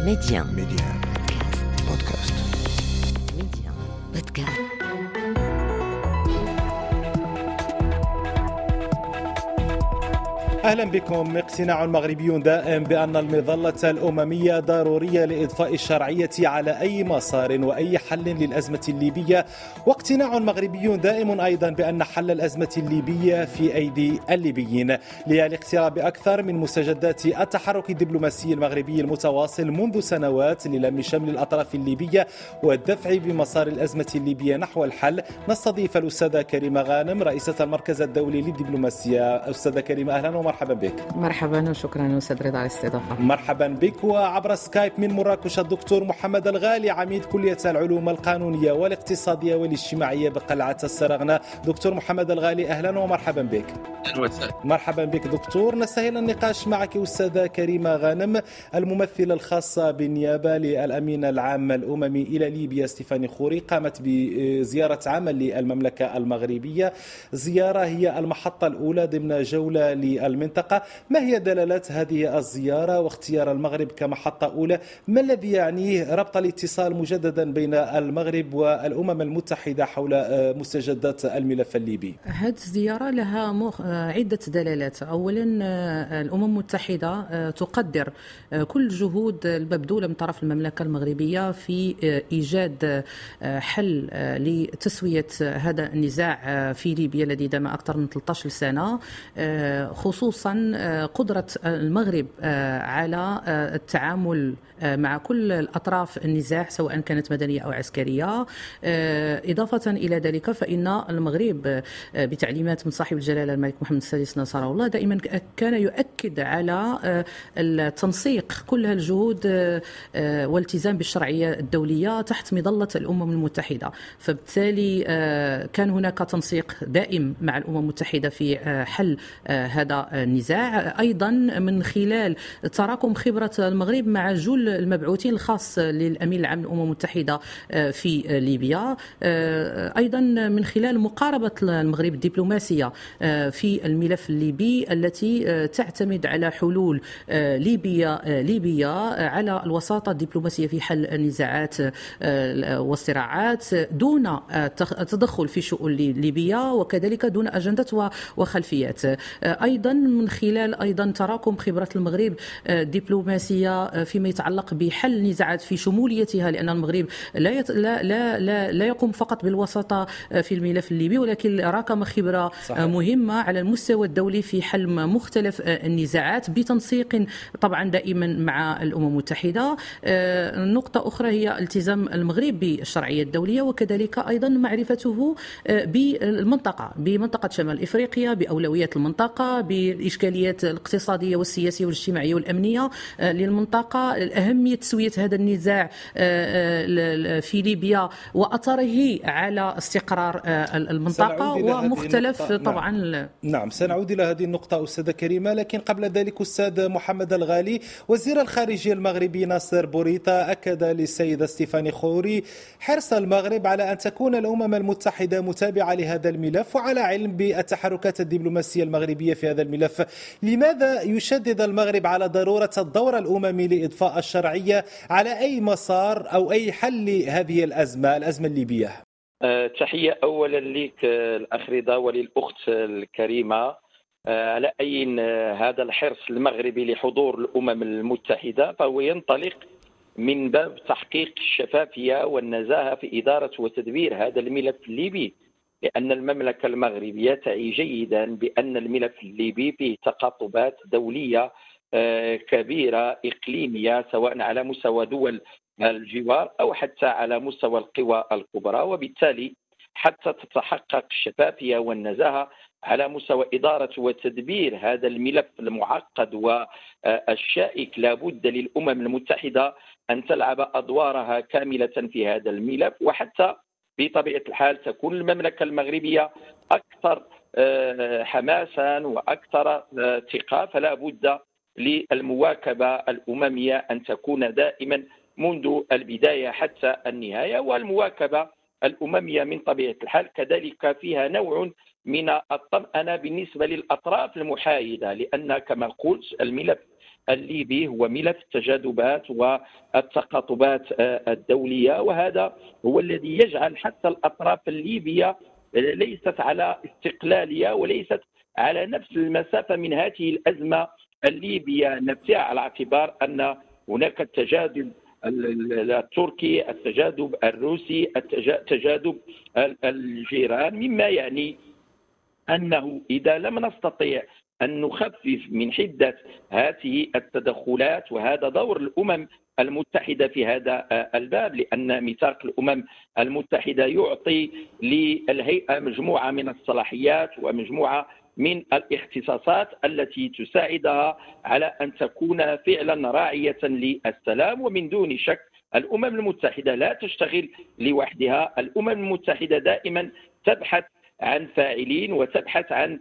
Média بودكاست. Média Podcast. أهلا بكم. اقتناع مغربي دائم بأن المظلة الأممية ضرورية لإضفاء الشرعية على أي مسار وأي حل للأزمة الليبية، واقتناع مغربي دائم أيضا بأن حل الأزمة الليبية في أيدي الليبيين. للاقتراب أكثر من مستجدات التحرك الدبلوماسي المغربي المتواصل منذ سنوات للم شمل الأطراف الليبية والدفع بمسار الأزمة الليبية نحو الحل، نستضيف الأستاذة كريمة غانم رئيسة المركز الدولي للدبلوماسية. أستاذة كريمة أهلا ومرحبا بك. مرحبا وشكرا أستاذ رضا على الاستضافة. مرحبا بك. وعبر سكايب من مراكش الدكتور محمد الغالي عميد كلية العلوم القانونية والاقتصادية والاجتماعية بقلعة السرغنة. دكتور محمد الغالي أهلا ومرحبا بك. مرحبا بك دكتور. نستهل النقاش معك أستاذة كريمة غانم الممثلة الخاصة بالنيابة للأمين العام الأممي إلى ليبيا ستيفاني خوري، قامت بزيارة عمل للمملكة المغربية، زيارة هي المحطة الأولى ضمن جولة للمنطقة. ما هي دلالات هذه الزيارة واختيار المغرب كمحطة أولى؟ ما الذي يعنيه ربط الاتصال مجددا بين المغرب والأمم المتحدة حول مستجدات الملف الليبي؟ هذه الزيارة لها عدة دلالات. أولا الأمم المتحدة تقدر كل جهود المبذولة من طرف المملكة المغربية في إيجاد حل لتسوية هذا النزاع في ليبيا الذي دام أكثر من 13 سنة، خصوصا قدرة المغرب على التعامل مع كل الأطراف النزاع سواء كانت مدنية أو عسكرية. إضافة إلى ذلك فإن المغرب بتعليمات من صاحب الجلالة الملك محمد السادس نصره الله دائما كان يؤكد على التنسيق كل الجهود والالتزام بالشرعية الدولية تحت مظلة الأمم المتحدة. فبالتالي كان هناك تنسيق دائم مع الأمم المتحدة في حل هذا النزاع، أيضا من خلال تراكم خبرة المغرب مع جل المبعوثين الخاص للأمين العام للأمم المتحدة في ليبيا، أيضا من خلال مقاربة المغرب الدبلوماسية في الملف الليبي التي تعتمد على حلول ليبيا على الوساطة الدبلوماسية في حل النزاعات والصراعات دون تدخل في شؤون ليبيا، وكذلك دون أجندة وخلفيات. أيضا من خلال أيضا تراكم خبرة المغرب الدبلوماسية فيما يتعلق بحل نزاعات في شموليتها، لأن المغرب لا يقوم فقط بالوساطة في الملف الليبي، ولكن راكم خبرة مهمة على المستوى الدولي في حل مختلف النزاعات بتنسيق طبعا دائما مع الأمم المتحدة. نقطة أخرى هي التزام المغرب بالشرعية الدولية، وكذلك أيضا معرفته بمنطقة شمال إفريقيا، بأولويات المنطقة، بالإشكاليات الاقتصادية والسياسية والاجتماعية والأمنية للمنطقة، أهمية تسوية هذا النزاع في ليبيا وأثره على استقرار المنطقة ومختلف طبعا. نعم سنعود إلى هذه النقطة أستاذة كريمة، لكن قبل ذلك أستاذ محمد الغالي، وزير الخارجية المغربي ناصر بوريطة أكد للسيدة ستيفاني خوري حرص المغرب على أن تكون الأمم المتحدة متابعة لهذا الملف وعلى علم بالتحركات الدبلوماسية المغربية في هذا الملف. لماذا يشدد المغرب على ضرورة الدور الأممي لإضفاء الشرعية على أي مسار أو أي حل لهذه الأزمة الليبية؟ تحية أولا لك الأخ رضا وللأخت الكريمة على أي هذا الحرص المغربي لحضور الأمم المتحدة، فهو ينطلق من باب تحقيق الشفافية والنزاهة في إدارة وتدبير هذا الملف الليبي، لأن المملكة المغربية تعي جيدا بأن الملف الليبي فيه تقاطبات دولية كبيرة إقليمية سواء على مستوى دول الجوار أو حتى على مستوى القوى الكبرى، وبالتالي حتى تتحقق الشفافية والنزاهة على مستوى إدارة وتدبير هذا الملف المعقد والشائك لابد للأمم المتحدة أن تلعب أدوارها كاملة في هذا الملف، وحتى بطبيعة الحال تكون المملكة المغربية أكثر حماسا وأكثر ثقة. فلا بد للمواكبة الأممية أن تكون دائما منذ البداية حتى النهاية، والمواكبة الأممية من طبيعة الحال كذلك فيها نوع من الطمأنة بالنسبة للأطراف المحايدة، لأن كما قلت الملف الليبي هو ملف التجاذبات والتقاطبات الدولية، وهذا هو الذي يجعل حتى الأطراف الليبية ليست على استقلالية وليست على نفس المسافة من هذه الأزمة الليبية نفسها، على اعتبار أن هناك التجاذب التركي، التجاذب الروسي، تجاذب الجيران، مما يعني أنه إذا لم نستطيع أن نخفف من حدة هذه التدخلات، وهذا دور الأمم المتحدة في هذا الباب، لأن ميثاق الأمم المتحدة يعطي للهيئة مجموعة من الصلاحيات ومجموعة من الاختصاصات التي تساعدها على أن تكون فعلا راعية للسلام. ومن دون شك الأمم المتحدة لا تشتغل لوحدها، الأمم المتحدة دائما تبحث عن فاعلين وتبحث عن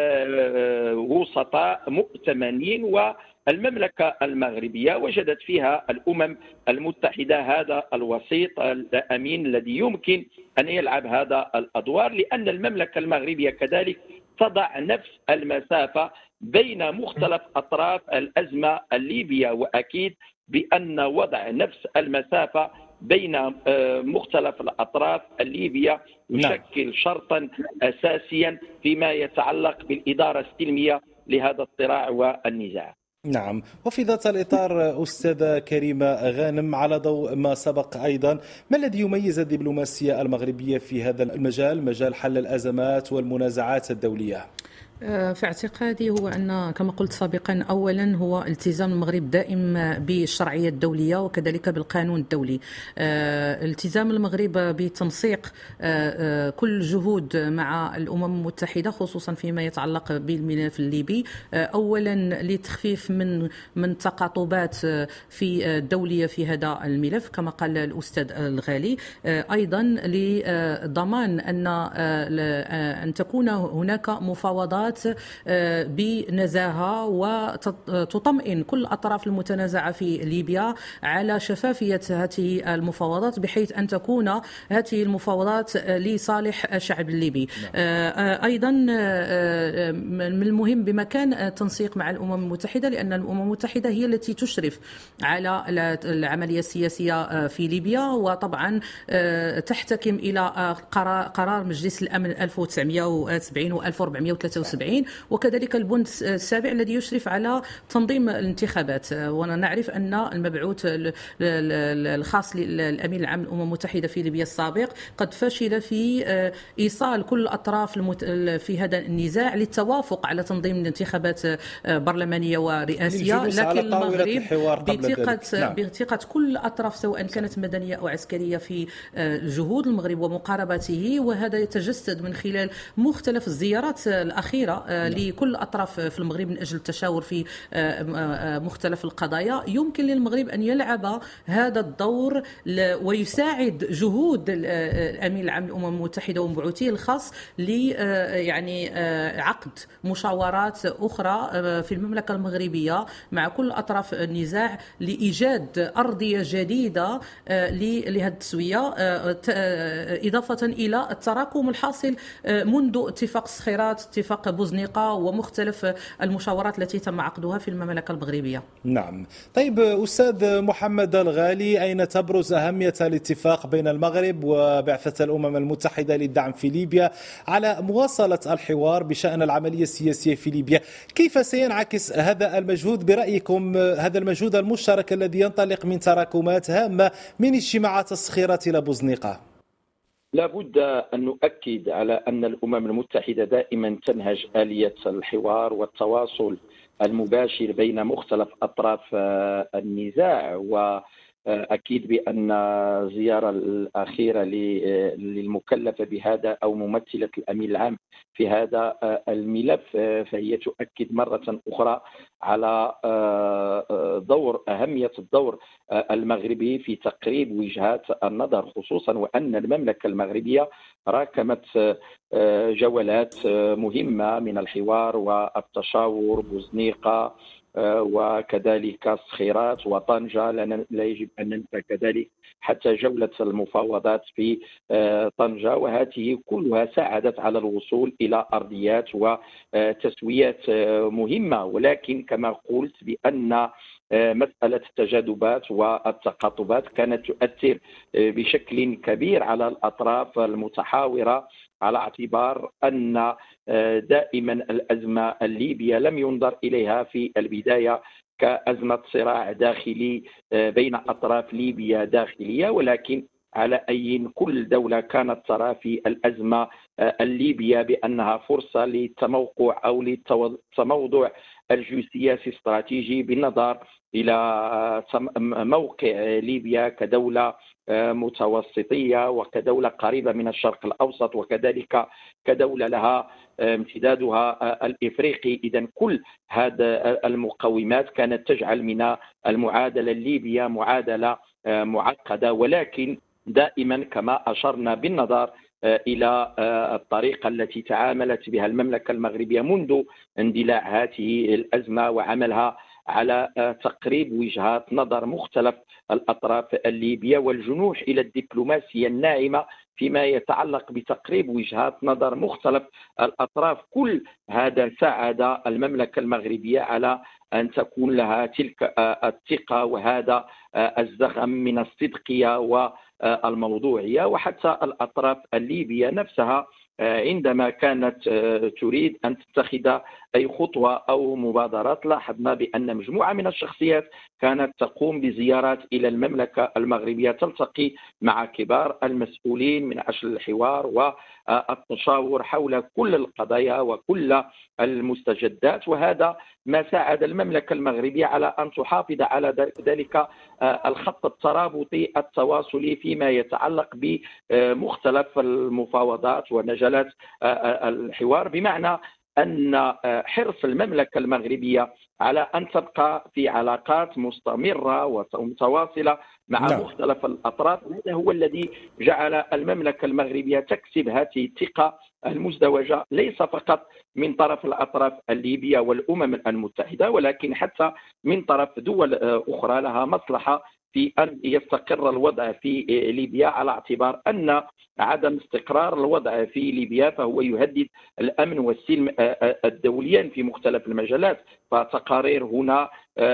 وسطاء مؤتمنين، والمملكة المغربية وجدت فيها الأمم المتحدة هذا الوسيط الأمين الذي يمكن أن يلعب هذا الأدوار، لأن المملكة المغربية كذلك تضع نفس المسافة بين مختلف أطراف الأزمة الليبية، وأكيد بأن وضع نفس المسافة بين مختلف الأطراف الليبية يشكل شرطا أساسيا فيما يتعلق بالإدارة السلمية لهذا الصراع والنزاع. نعم، وفي ذات الإطار أستاذة كريمة غانم، على ضوء ما سبق أيضا، ما الذي يميز الدبلوماسية المغربية في هذا المجال، مجال حل الأزمات والمنازعات الدولية؟ في اعتقادي هو أن كما قلت سابقا، أولا هو التزام المغرب دائم بالشرعية الدولية وكذلك بالقانون الدولي. التزام المغرب بتنسيق كل جهود مع الأمم المتحدة خصوصا فيما يتعلق بالملف الليبي، أولا لتخفيف من تقاطبات في الدولية في هذا الملف كما قال الأستاذ الغالي، أيضا لضمان أن تكون هناك مفاوضات بنزاهة وتطمئن كل الأطراف المتنازعة في ليبيا على شفافية هذه المفاوضات، بحيث أن تكون هذه المفاوضات لصالح الشعب الليبي. أيضا من المهم بمكان التنسيق مع الأمم المتحدة، لأن الأمم المتحدة هي التي تشرف على العملية السياسية في ليبيا، وطبعا تحتكم إلى قرار مجلس الأمن 1970 و 1473 وكذلك البند السابع الذي يشرف على تنظيم الانتخابات. ونعرف أن المبعوث الخاص للأمين العام للأمم المتحدة في ليبيا السابق قد فشل في إيصال كل الأطراف في هذا النزاع للتوافق على تنظيم الانتخابات برلمانية ورئاسية، لكن المغرب بثقة كل الأطراف سواء كانت مدنية أو عسكرية في جهود المغرب ومقاربته، وهذا يتجسد من خلال مختلف الزيارات الأخيرة لكل الأطراف في المغرب من أجل التشاور في مختلف القضايا. يمكن للمغرب أن يلعب هذا الدور ويساعد جهود الأمين العام للأمم المتحدة ومبعوثيه الخاص يعني عقد مشاورات أخرى في المملكة المغربية مع كل أطراف النزاع لإيجاد أرضية جديدة لهذه التسوية، إضافة إلى التراكم الحاصل منذ اتفاق الصخيرات، اتفاق بوزنيقة ومختلف المشاورات التي تم عقدها في المملكة المغربية. نعم. طيب أستاذ محمد الغالي، أين تبرز أهمية الاتفاق بين المغرب وبعثة الأمم المتحدة للدعم في ليبيا على مواصلة الحوار بشأن العملية السياسية في ليبيا؟ كيف سينعكس هذا المجهود برأيكم، هذا المجهود المشترك الذي ينطلق من تراكمات هامة من اجتماعات الصخيرة إلى بوزنيقة؟ لابد أن نؤكد على أن الأمم المتحدة دائما تنهج آلية الحوار والتواصل المباشر بين مختلف أطراف النزاع، وأكيد بأن الزيارة الأخيرة للمكلفة بهذا أو ممثلة الأمين العام في هذا الملف فهي تؤكد مرة أخرى على أهمية الدور المغربي في تقريب وجهات النظر، خصوصا وأن المملكة المغربية راكمت جولات مهمة من الحوار والتشاور، بوزنيقة وكذلك الصخيرات وطنجة. لا يجب أن ننسى كذلك حتى جولة المفاوضات في طنجة، وهذه كلها ساعدت على الوصول إلى أرضيات وتسويات مهمة. ولكن كما قلت بأن مسألة التجاذبات والتقاطبات كانت تؤثر بشكل كبير على الأطراف المتحاورة، على اعتبار أن دائما الأزمة الليبية لم ينظر إليها في البداية كأزمة صراع داخلي بين أطراف ليبيا داخلية، ولكن على أي كل دولة كانت ترى في الأزمة الليبية بأنها فرصة للتموقع أو للتموضع الجيوسياسي الاستراتيجي بالنظر إلى موقع ليبيا كدولة متوسطية وكدولة قريبة من الشرق الأوسط، وكذلك كدولة لها امتدادها الإفريقي. إذن كل هذه المقومات كانت تجعل من المعادلة الليبية معادلة معقدة، ولكن دائما كما أشرنا بالنظر إلى الطريقة التي تعاملت بها المملكة المغربية منذ اندلاع هذه الأزمة وعملها على تقريب وجهات نظر مختلف الأطراف الليبية والجنوح إلى الدبلوماسية الناعمة فيما يتعلق بتقريب وجهات نظر مختلف الأطراف. كل هذا ساعد المملكة المغربية على أن تكون لها تلك الثقة وهذا الزخم من الصدقية والموضوعية. وحتى الأطراف الليبية نفسها عندما كانت تريد أن تتخذ أي خطوة أو مبادرات، لاحظنا بأن مجموعة من الشخصيات كانت تقوم بزيارات إلى المملكة المغربية، تلتقي مع كبار المسؤولين من أجل الحوار والتشاور حول كل القضايا وكل المستجدات، وهذا ما ساعد المملكة المغربية على أن تحافظ على ذلك الخط الترابطي التواصلي فيما يتعلق بمختلف المفاوضات ونجالات الحوار، بمعنى أن حرص المملكة المغربية على أن تبقى في علاقات مستمرة ومتواصلة مع مختلف الأطراف، هذا هو الذي جعل المملكة المغربية تكسب هذه الثقة المزدوجة ليس فقط من طرف الأطراف الليبية والأمم المتحدة، ولكن حتى من طرف دول أخرى لها مصلحة في أن يستقر الوضع في ليبيا، على اعتبار أن عدم استقرار الوضع في ليبيا فهو يهدد الأمن والسلم الدوليا في مختلف المجالات. فتقارير هنا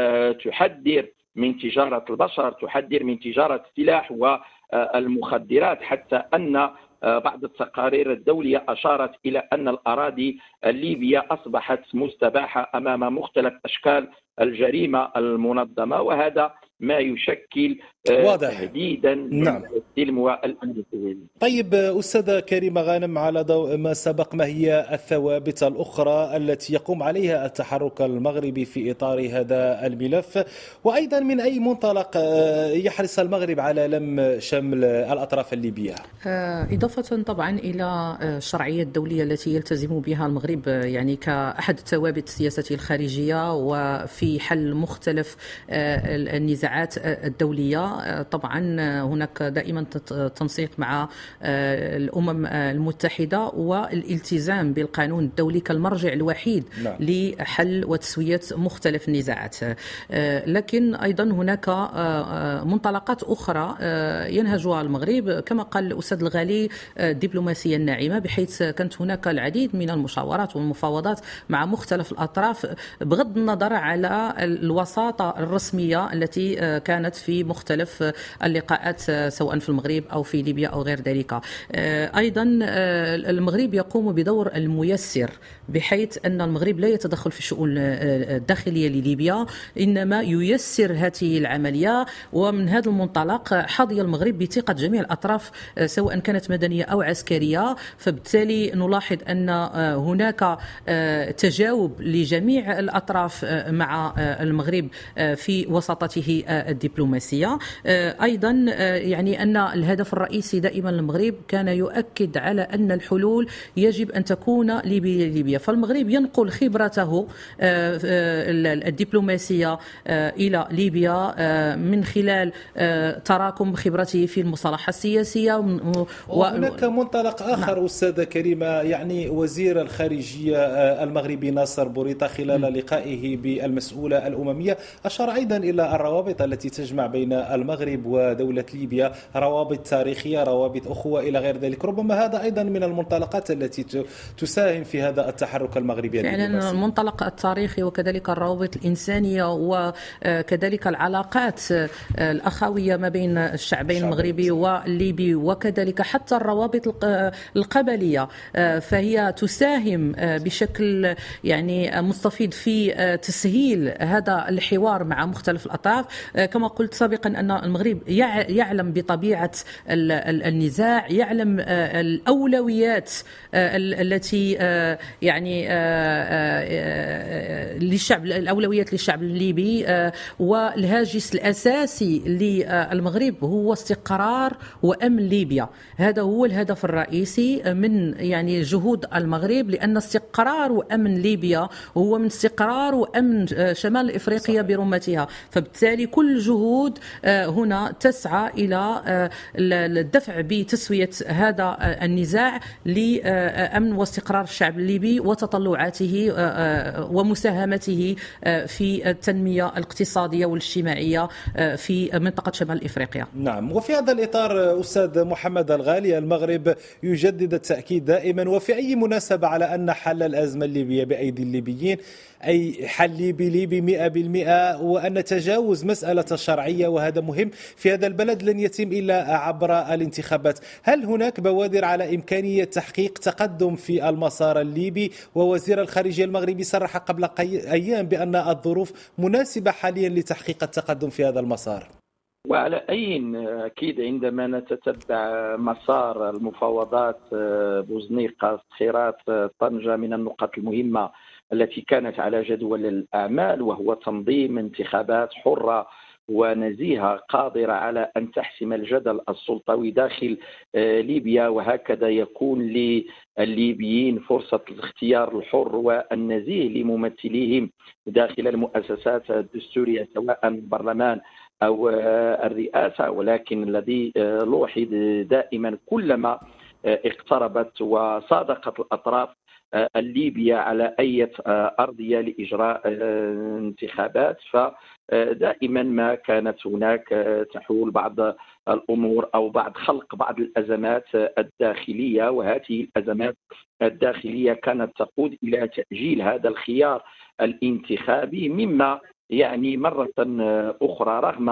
تحذر من تجارة البشر، تحذر من تجارة السلاح والمخدرات، حتى أن بعض التقارير الدولية أشارت إلى أن الأراضي الليبية أصبحت مستباحة أمام مختلف أشكال الجريمة المنظمة، وهذا ما يشكل تهديدا للسلم والأمن الدولي. طيب أستاذة كريمة غانم، على ضوء ما سبق، ما هي الثوابت الأخرى التي يقوم عليها التحرك المغربي في إطار هذا الملف، وأيضا من أي منطلق يحرص المغرب على لم شمل الأطراف الليبية؟ إضافة طبعا إلى الشرعية الدولية التي يلتزم بها المغرب يعني كأحد ثوابت سياسته الخارجية وفي حل مختلف النزاعات الدولية. طبعا هناك دائما تنسيق مع الأمم المتحدة والالتزام بالقانون الدولي كالمرجع الوحيد لحل وتسوية مختلف النزاعات. لكن أيضا هناك منطلقات أخرى ينهجها المغرب كما قال الأستاذ الغالي، الدبلوماسية الناعمة، بحيث كانت هناك العديد من المشاورات والمفاوضات مع مختلف الأطراف بغض النظر على الوساطة الرسمية التي كانت في مختلف اللقاءات سواء في المغرب أو في ليبيا أو غير ذلك. أيضا المغرب يقوم بدور الميسر، بحيث أن المغرب لا يتدخل في الشؤون الداخلية لليبيا، إنما ييسر هذه العملية. ومن هذا المنطلق حظي المغرب بثقة جميع الأطراف سواء كانت مدنية أو عسكرية، فبالتالي نلاحظ أن هناك تجاوب لجميع الأطراف مع المغرب في وساطته بالدبلوماسية. أيضا يعني أن الهدف الرئيسي دائما المغرب كان يؤكد على أن الحلول يجب أن تكون ليبيا، فالمغرب ينقل خبرته الدبلوماسية إلى ليبيا من خلال تراكم خبرته في المصالحة السياسية. وهناك منطلق آخر أستاذة كريمة، يعني وزير الخارجية المغربي ناصر بوريطة خلال لقائه بالمسؤولة الأممية أشار أيضا إلى الروابط التي تجمع بين المغرب ودولة ليبيا، روابط تاريخية، روابط أخوة إلى غير ذلك. ربما هذا أيضا من المنطلقات التي تساهم في هذا التحرك المغربي فعلا المنطلق التاريخي وكذلك الروابط الإنسانية وكذلك العلاقات الأخوية ما بين الشعبين المغربي والليبي وكذلك حتى الروابط القبلية، فهي تساهم بشكل يعني مستفيض في تسهيل هذا الحوار مع مختلف الأطراف. كما قلت سابقا أن المغرب يعلم بطبيعة النزاع، يعلم الأولويات التي يعني الأولويات للشعب الليبي، والهاجس الأساسي للمغرب هو استقرار وأمن ليبيا. هذا هو الهدف الرئيسي من يعني جهود المغرب، لأن استقرار وأمن ليبيا هو من استقرار وأمن شمال إفريقيا برمتها، فبالتالي كل جهود هنا تسعى إلى الدفع بتسوية هذا النزاع لأمن واستقرار الشعب الليبي وتطلعاته ومساهمته في التنمية الاقتصادية والاجتماعية في منطقة شمال إفريقيا. نعم، وفي هذا الإطار أستاذ محمد الغالي، المغرب يجدد التأكيد دائما وفي أي مناسبة على أن حل الأزمة الليبية بأيدي الليبيين، أي حل ليبي 100%، وأن تجاوز مسألة الشرعية وهذا مهم في هذا البلد لن يتم إلا عبر الانتخابات. هل هناك بوادر على إمكانية تحقيق تقدم في المسار الليبي؟ ووزير الخارجية المغربي صرح قبل أيام بأن الظروف مناسبة حاليا لتحقيق التقدم في هذا المسار. وعلى أي أكيد عندما نتتبع مسار المفاوضات بوزنيقة، صخيرات، طنجة من النقاط المهمة التي كانت على جدول الأعمال، وهو تنظيم انتخابات حرة ونزيهة قادرة على أن تحسم الجدل السلطوي داخل ليبيا، وهكذا يكون للليبيين فرصة الاختيار الحر والنزيه لممثليهم داخل المؤسسات الدستورية سواء البرلمان أو الرئاسة. ولكن الذي لوحظ دائما كلما اقتربت وصادقت الأطراف الليبية على أي أرضية لإجراء انتخابات، فدائما ما كانت هناك تحول بعض الأمور أو خلق بعض الأزمات الداخلية، وهذه الأزمات الداخلية كانت تقود إلى تأجيل هذا الخيار الانتخابي، مما يعني مرة أخرى رغم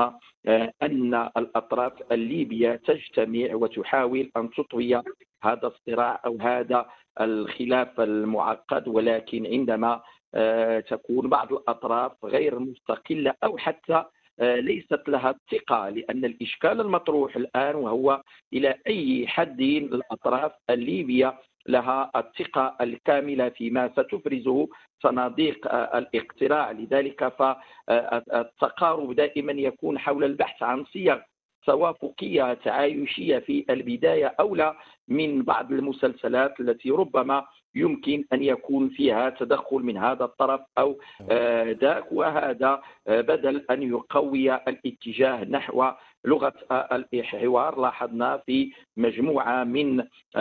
أن الأطراف الليبية تجتمع وتحاول أن تطوي هذا الصراع أو هذا الخلاف المعقد، ولكن عندما تكون بعض الأطراف غير مستقلة أو حتى ليست لها الثقة، لأن الإشكال المطروح الآن وهو إلى أي حد الأطراف الليبية لها الثقة الكاملة فيما ستفرزه صناديق الاقتراع. لذلك فالتقارب دائما يكون حول البحث عن صيغ توافقية تعايشية في البداية أولى من بعض المسلسلات التي ربما يمكن أن يكون فيها تدخل من هذا الطرف أو ذاك، وهذا بدل أن يقوي الاتجاه نحو لغة الحوار. لاحظنا في مجموعة من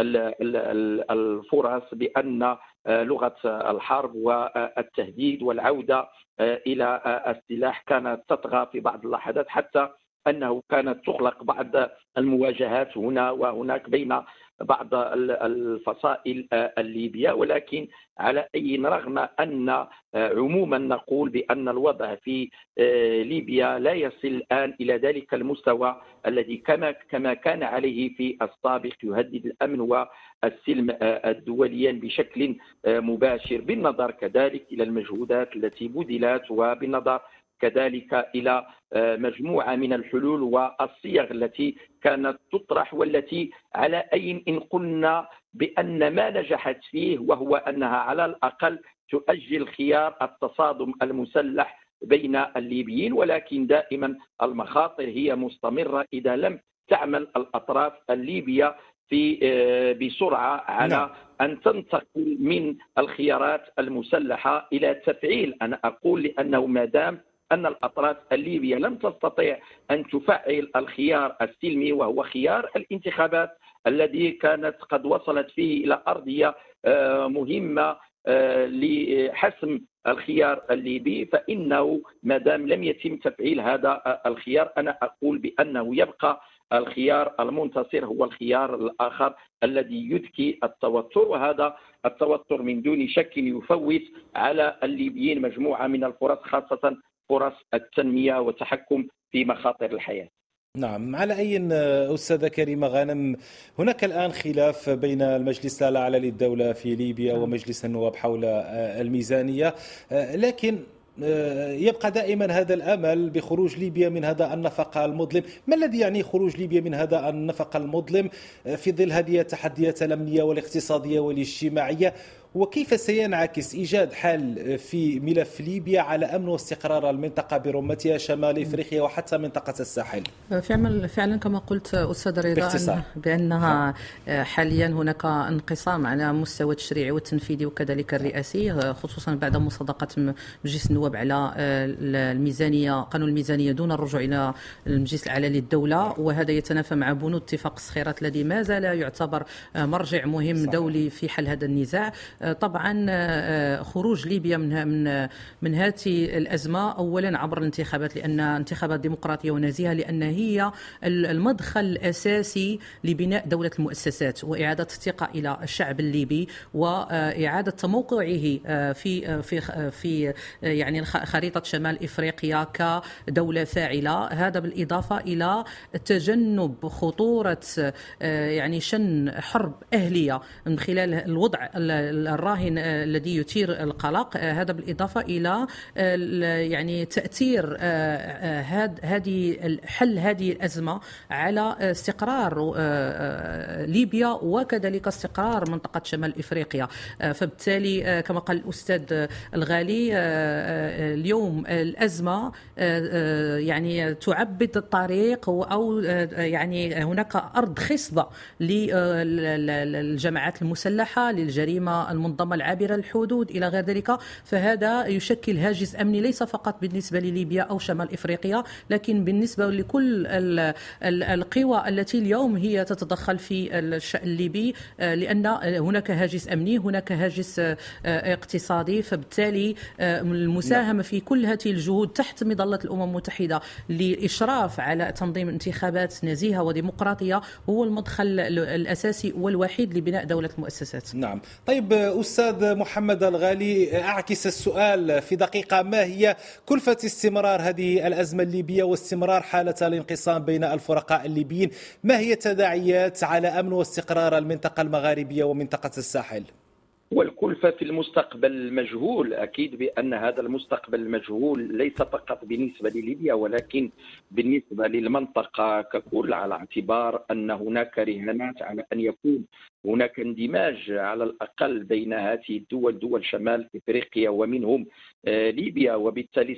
الفرص بأن لغة الحرب والتهديد والعودة إلى السلاح كانت تطغى في بعض اللحظات، حتى أنه كانت تخلق بعض المواجهات هنا وهناك بين بعض الفصائل الليبية. ولكن على أي رغم أن عموما نقول بأن الوضع في ليبيا لا يصل الآن إلى ذلك المستوى الذي كما كان عليه في السابق يهدد الأمن والسلم الدوليا بشكل مباشر، بالنظر كذلك إلى المجهودات التي بذلت وبالنظر كذلك إلى مجموعة من الحلول والصيغ التي كانت تطرح، والتي على أي إن قلنا بأن ما نجحت فيه وهو أنها على الأقل تؤجل خيار التصادم المسلح بين الليبيين، ولكن دائما المخاطر هي مستمرة إذا لم تعمل الأطراف الليبية بسرعة على أن تنتقل من الخيارات المسلحة إلى تفعيل. أنا أقول لأنه ما دام أن الأطراف الليبية لم تستطيع أن تفعل الخيار السلمي وهو خيار الانتخابات الذي كانت قد وصلت فيه إلى أرضية مهمة لحسم الخيار الليبي، فإنه ما دام لم يتم تفعيل هذا الخيار أنا أقول بأنه يبقى الخيار المنتصر هو الخيار الآخر الذي يذكي التوتر، وهذا التوتر من دون شك يفوت على الليبيين مجموعة من الفرص، خاصة فرص التنمية والتحكم في مخاطر الحياة. نعم، على أي أستاذة كريمة غانم، هناك الآن خلاف بين المجلس الأعلى للدولة في ليبيا ومجلس النواب حول الميزانية، لكن يبقى دائما هذا الأمل بخروج ليبيا من هذا النفق المظلم. ما الذي يعني خروج ليبيا من هذا النفق المظلم في ظل هذه التحديات الأمنية والاقتصادية والاجتماعية؟ وكيف سينعكس إيجاد حل في ملف ليبيا على أمن واستقرار المنطقة برمتها شمال إفريقيا وحتى منطقة الساحل؟ فعلا كما قلت أستاذ رضا بأنها حاليا هناك انقسام على مستوى التشريعي والتنفيذي وكذلك الرئاسي، خصوصا بعد مصادقة مجلس النواب على الميزانية، قانون الميزانية، دون الرجوع إلى المجلس الأعلى للدولة، وهذا يتنافى مع بنود اتفاق الصخيرات الذي ما زال يعتبر مرجع مهم دولي في حل هذا النزاع. طبعا خروج ليبيا من هذه الأزمة أولا عبر الانتخابات، لأن انتخابات ديمقراطية ونزيهة، لأن هي المدخل الأساسي لبناء دولة المؤسسات وإعادة الثقة إلى الشعب الليبي وإعادة تموقعه في يعني خريطة شمال إفريقيا كدولة فاعلة. هذا بالإضافة إلى تجنب خطورة يعني شن حرب أهلية من خلال الوضع الراهن الذي يثير القلق. هذا بالإضافة إلى يعني تأثير حل هذه الأزمة على استقرار ليبيا وكذلك استقرار منطقة شمال إفريقيا. فبالتالي كما قال الأستاذ الغالي، اليوم الأزمة يعني تعبد الطريق أو يعني هناك أرض خصبة للجماعات المسلحة، للجريمة المنظمة العابرة للحدود إلى غير ذلك. فهذا يشكل هاجس أمني ليس فقط بالنسبة لليبيا أو شمال إفريقيا، لكن بالنسبة لكل القوى التي اليوم هي تتدخل في الشأن الليبي، لأن هناك هاجس أمني، هناك هاجس اقتصادي. فبالتالي المساهمة في كل هذه الجهود تحت مظلة الأمم المتحدة للإشراف على تنظيم انتخابات نزيهة وديمقراطية هو المدخل الأساسي والوحيد لبناء دولة المؤسسات. نعم. طيب أستاذ محمد الغالي، أعكس السؤال في دقيقة: ما هي كلفة استمرار هذه الأزمة الليبية واستمرار حالة الانقسام بين الفرقاء الليبيين؟ ما هي التداعيات على أمن واستقرار المنطقة المغاربية ومنطقة الساحل؟ والكلفة في المستقبل المجهول. أكيد بأن هذا المستقبل المجهول ليس فقط بالنسبة لليبيا ولكن بالنسبة للمنطقة ككل، على اعتبار أن هناك رهانات على أن يكون هناك اندماج على الأقل بين هذه الدول، دول شمال إفريقيا ومنهم ليبيا، وبالتالي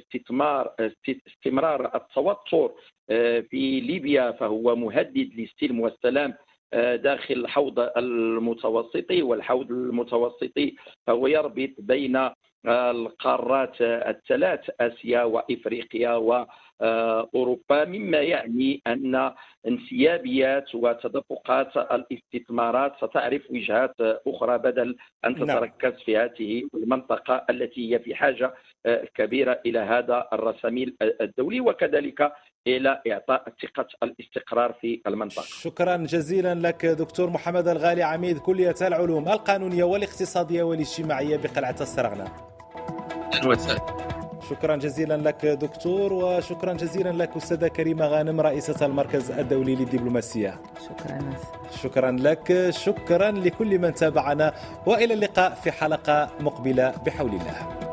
استمرار التوتر في ليبيا فهو مهدد للسلم والسلام داخل الحوض المتوسطي. والحوض المتوسطي فهو يربط بين القارات الثلاث، آسيا وإفريقيا وأوروبا، مما يعني أن انسيابيات وتدفقات الاستثمارات ستعرف وجهات أخرى بدل أن تتركز في هذه المنطقة التي هي في حاجة كبيرة إلى هذا الرساميل الدولي وكذلك إلى إعطاء ثقة الاستقرار في المنطقة. شكرا جزيلا لك دكتور محمد الغالي، عميد كلية العلوم القانونية والاقتصادية والاجتماعية بقلعة السرغنة. شكرا جزيلا لك دكتور، وشكرا جزيلا لك أستاذة كريمة غانم رئيسة المركز الدولي للدبلوماسية. شكرا لك، شكرا لكل من تابعنا، وإلى اللقاء في حلقة مقبلة بحول الله.